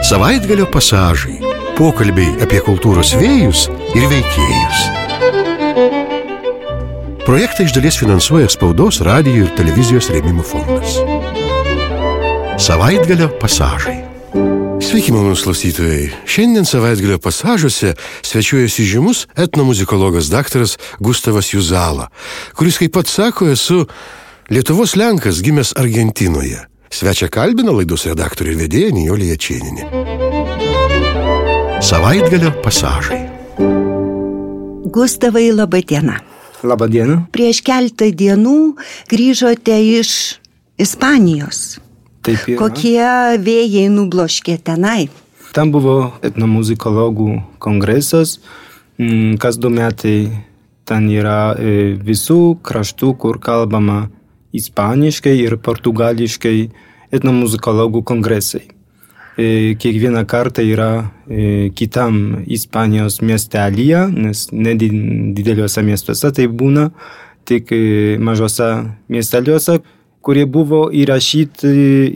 Savaitgalio pasažai. Pokalbiai apie kultūros vėjus ir veikėjus. Projektą iš dalies finansuoja Spaudos, radijo ir televizijos rėmimo fondas. Savaitgalio pasažai. Sveiki, malonūs klausytojai. Šiandien savaitgalio pasažuose svečiuojasi žymus etnomuzikologas daktaras Gustavas Juzala, kuris, kaip pats sako, esu Lietuvos lenkas gimęs Argentinoje. Svečią kalbina laidos redaktorė ir vedėja Nijolė Jačėnienė. Savaitgalio pasažai. Gustavai, laba diena. Labą dieną. Prieš keletą dienų grįžote iš Ispanijos. Taip yra. Kokie vėjai nubloškė tenai? Tam buvo etnomuzikologų kongresas. Kas 2 metai ten yra visų kraštų, kur kalbama ispaniškai ir portugališkai etnomuzikologų kongresai. Kiekvieną kartą yra kitam Ispanijos miestelyje, nes nedideliuose miestuose tai būna, tik mažose miesteliuose, kurie buvo įrašyti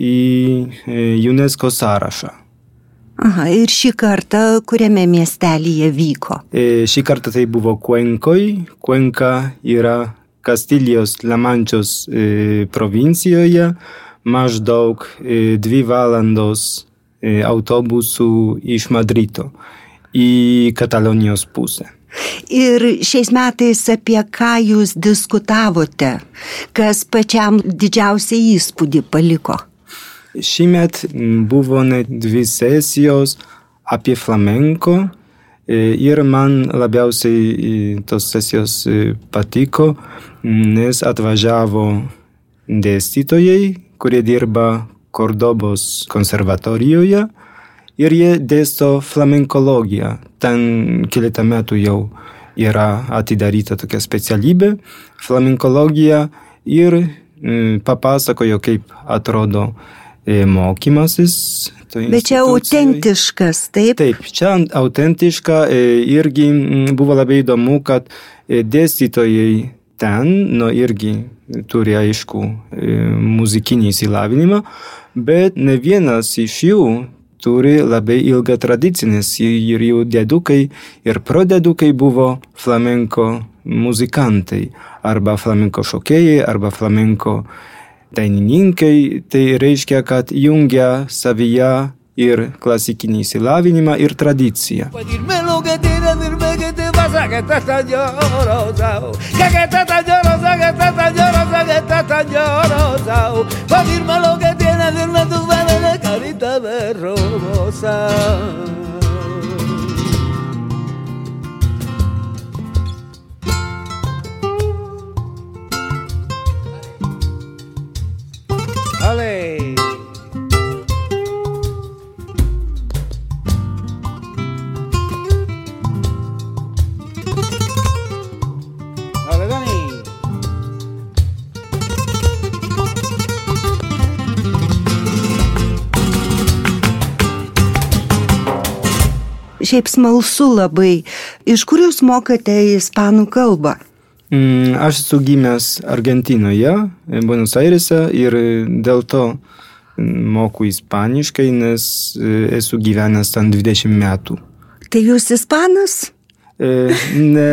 į UNESCO sąrašą. Aha, ir šį kartą kuriame miestelyje vyko? Šį kartą tai buvo Cuencoj. Cuenca yra Kastilijos Lamančios provincijoje, maždaug 2 valandos autobusų iš Madrido į Katalonijos pusę. Ir šiais metais apie ką jūs diskutavote, kas pačiam didžiausią įspūdį paliko? Šįmet buvo net 2 sesijos apie flamenko ir man labiausiai tos sesijos patiko, nes atvažiavo dėstytojai, kurie dirba Kordobos konservatorijoje ir jie dėsto flamenkologiją. Ten keletą metų jau yra atidaryta tokia specialybė, flamenkologija, ir papasakojo, kaip atrodo mokymasis. Bet čia autentiškas, taip? Taip, čia autentiška, irgi buvo labai įdomu, kad dėstytojai ten, irgi turi aišku muzikinį įsilavinimą, bet ne vienas iš jų turi labai ilgą tradiciją, nes ir jų dėdukai ir prodėdukai buvo flamenko muzikantai, arba flamenko šokėjai, arba flamenko dainininkai. Tai reiškia, kad jungia savyje ir klasikinį įsilavinimą, ir tradiciją. Šiaip smalsu labai. Iš kur jūs mokate ispanų kalbą? Aš esu gimęs Argentinoje, Buenos Airese, ir dėl to moku ispaniškai, nes esu gyvenęs ten 20 metų. Tai jūs ispanas? Ne,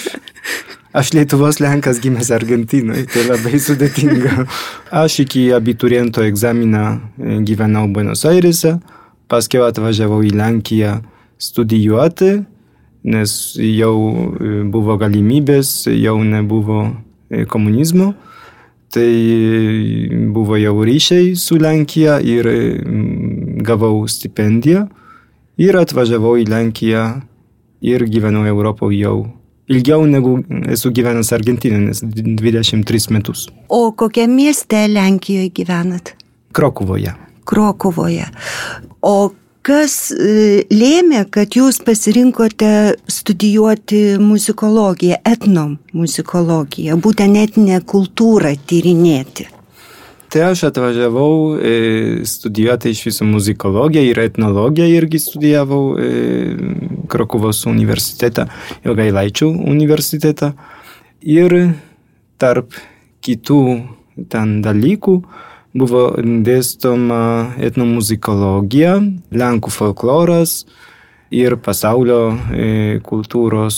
aš Lietuvos lenkas gimęs Argentinoje, tai labai sudėtinga. Aš iki abituriento egzaminą gyvenau Buenos Airese, paskiau atvažiavau į Lenkiją studijuoti, nes jau buvo galimybės, jau nebuvo komunizmo, tai buvo jau ryšiai su Lenkija ir gavau stipendiją ir atvažiavau į Lenkiją ir gyvenau Europoje jau ilgiau negu esu gyvenęs Argentinoje, nes 23 metus. O kokiam mieste Lenkijoje gyvenat? Krokuvoje. Krokuvoje. O kas lėmė, kad jūs pasirinkote studijuoti muzikologiją, etnomuzikologiją, būtent etninę kultūrą tyrinėti? Tai aš atvažiavau studijuoti iš viso muzikologiją ir etnologiją, irgi studijavau Krokuvos universitetą, Jogailaičių universitetą. Ir tarp kitų ten dalykų buvo dėstoma etnomuzikologija, Lenkų folkloras ir pasaulio kultūros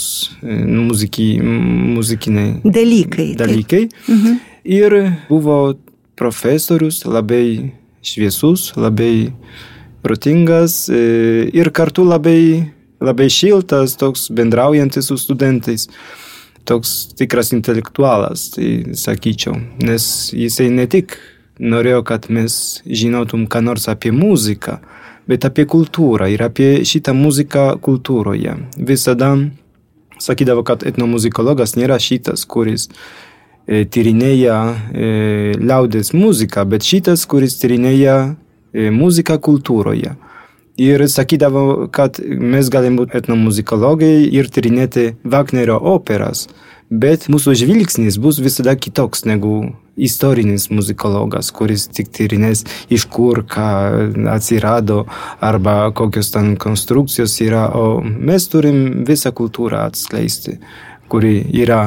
muzikiniai dalykai. Ir buvo profesorius labai šviesus, labai protingas ir kartu labai šiltas, toks bendraujantis su studentais. Toks tikras intelektualas, tai sakyčiau, nes jisai ne tik norėjo, kad mes žinotum ką nors apie muziką, bet apie kultūrą ir apie šitą muziką kultūroje. Visada sakydavo, kad etnomuzikologas nėra šitas, kuris tyrinėja liaudies muziką, bet šitas, kuris tyrinėja muziką kultūroje. Ir sakydavo, kad mes galim būti etnomuzikologai ir tyrinėti Wagnerio operas, bet mūsų žvilgsnis bus visada kitoks negu istorinis muzikologas, kuris tik tyrinės iš kur ką atsirado arba kokios ten konstrukcijos yra, o mes turim visą kultūrą atskleisti, kuri yra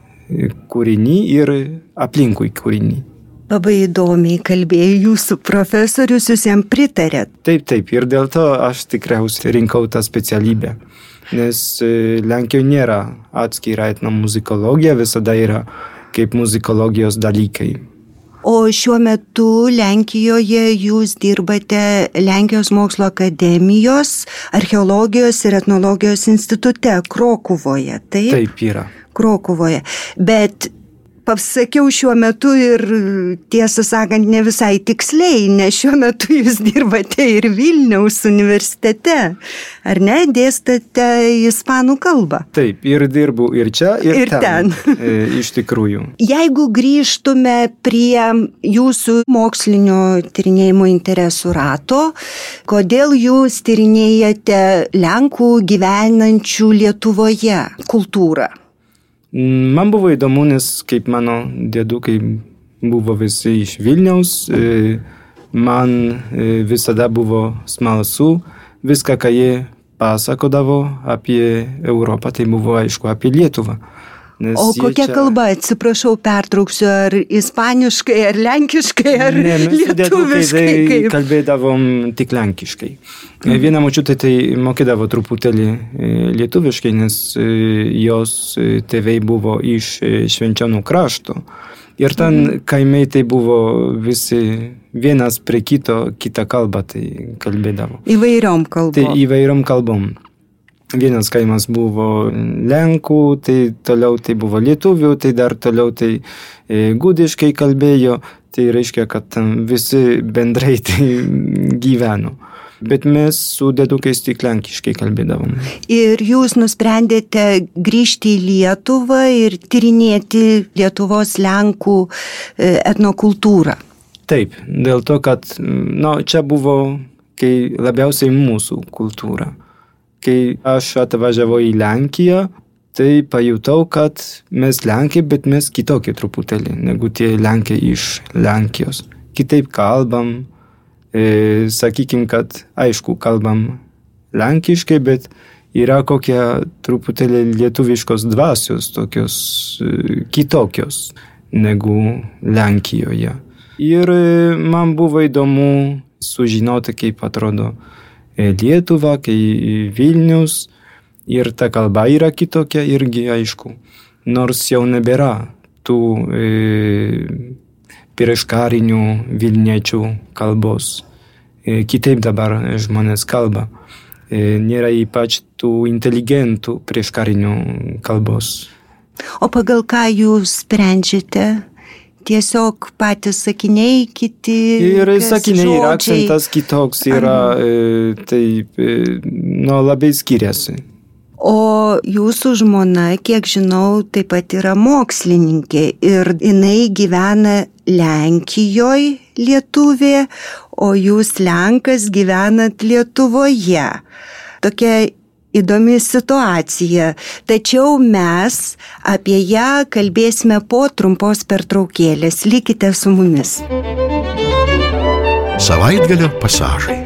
kūrinį ir aplinkui kūrinį. Labai įdomiai kalbėjo jūsų profesorius, jūs jam pritarėt. Taip, ir dėl to aš tikriausiai rinkau tą specialybę, nes Lenkijoje nėra atskira etnomuzikologija, visada yra kaip muzikologijos dalykai. O šiuo metu Lenkijoje jūs dirbate Lenkijos mokslo akademijos, archeologijos ir etnologijos institute Krokuvoje, taip? Taip yra. Krokuvoje, bet pasakiau šiuo metu ir tiesą sakant ne visai tiksliai, nes šiuo metu jūs dirbate ir Vilniaus universitete, ar ne, dėstate ispanų kalbą? Taip, ir dirbu ir čia, ir ten. Iš tikrųjų. Jeigu grįžtume prie jūsų mokslinio tyrinėjimo interesų rato, kodėl jūs tyrinėjate Lenkų gyvenančių Lietuvoje kultūrą? Man buvo įdomu, nes kaip mano dėdukai buvo visi iš Vilniaus, man visada buvo smalsu viską, ką jie pasakodavo apie Europą, tai buvo aišku apie Lietuvą. O kokia kalba, atsiprašau, pertrauksiu, ar ispaniškai, ar lenkiškai, ar lietuviškai? Ne, kalbėdavom tik lenkiškai. Viena močiutė tai mokėdavo truputėlį lietuviškai, nes jos tėvai buvo iš Švenčionų krašto. Ir ten kaimai tai buvo visi vienas prie kito, kitą kalbą tai kalbėdavo. Įvairiom kalbom. Tai įvairiom kalbom. Vienas kaimas buvo Lenkų, tai toliau tai buvo lietuvių, tai dar toliau tai gudiškai kalbėjo, tai reiškia, kad visi bendrai tai gyveno. Bet mes su dėdukais tik lenkiškai kalbėdavom. Ir jūs nusprendėte grįžti į Lietuvą ir tyrinėti Lietuvos Lenkų etnokultūrą? Taip, dėl to, kad čia buvo kai labiausiai mūsų kultūra. Kai aš atvažiavau į Lenkiją, tai pajutau, kad mes Lenkai, bet mes kitokie truputėlį, negu tie Lenkai iš Lenkijos. Kitaip kalbam, sakykim, kad aišku, kalbam lenkiškai, bet yra kokie truputėlį lietuviškos dvasios, tokios kitokios negu Lenkijoje. Ir man buvo įdomu sužinoti, kaip atrodo Lietuva, kai Vilnius, ir ta kalba yra kitokia irgi, aišku. Nors jau nebėra tų prieškarinių vilniečių kalbos. Kitaip dabar žmonės kalba. Nėra ypač tų inteligentų prieškarinių kalbos. O pagal ką jūs sprendžiate? Tiesiog patys sakiniai, kiti ir sakiniai, ir akcentas kitoks yra, taip, labai skiriasi. O jūsų žmona, kiek žinau, taip pat yra mokslininkė ir jinai gyvena Lenkijoje, lietuvė, o jūs Lenkas gyvenat Lietuvoje. Tokia įdomi situacija, tačiau mes apie ją kalbėsime po trumpos pertraukėlės. Likite su mumis. Savaitgalio pasažai.